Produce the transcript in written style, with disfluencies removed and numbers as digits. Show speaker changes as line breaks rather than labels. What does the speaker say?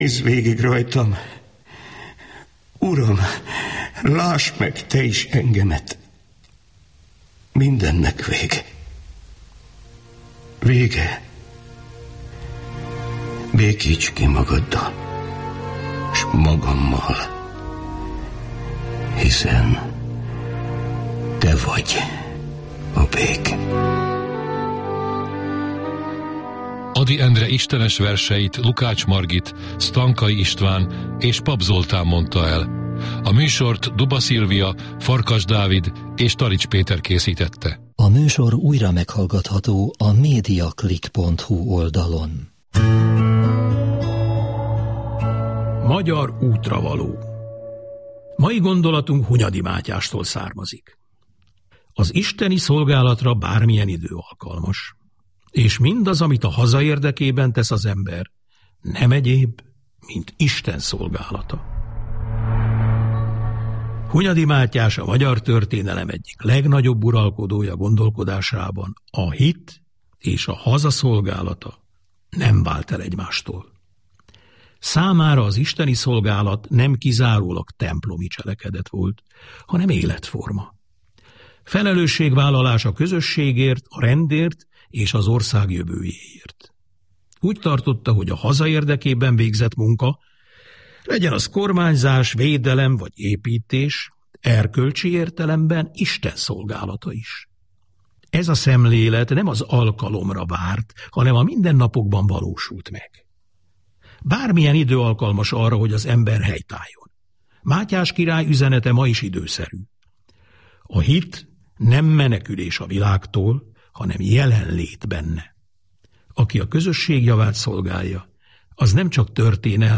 Nézz végig rajtam. Uram, láss meg te is engemet. Mindennek vége. Vége. Békíts ki magaddal, s magammal, hiszen te vagy a béke.
Ady Endre istenes verseit Lukács Margit, Sztankai István és Pap Zoltán mondta el. A műsort Duba Szilvia, Farkas Dávid és Tarics Péter készítette.
A műsor újra meghallgatható a mediaclick.hu oldalon.
Magyar útravaló. Mai gondolatunk Hunyadi Mátyástól származik. Az isteni szolgálatra bármilyen idő alkalmas, és mindaz, amit a haza érdekében tesz az ember, nem egyéb, mint Isten szolgálata. Hunyadi Mátyás a magyar történelem egyik legnagyobb uralkodója gondolkodásában a hit és a haza szolgálata nem vált el egymástól. Számára az isteni szolgálat nem kizárólag templomi cselekedet volt, hanem életforma. Felelősségvállalás a közösségért, a rendért és az ország jövőjéért. Úgy tartotta, hogy a haza érdekében végzett munka, legyen az kormányzás, védelem vagy építés, erkölcsi értelemben Isten szolgálata is. Ez a szemlélet nem az alkalomra várt, hanem a mindennapokban valósult meg. Bármilyen idő alkalmas arra, hogy az ember helytálljon. Mátyás király üzenete ma is időszerű. A hit nem menekülés a világtól, hanem jelenlét benne. Aki a közösség javát szolgálja, az nem csak történelmi,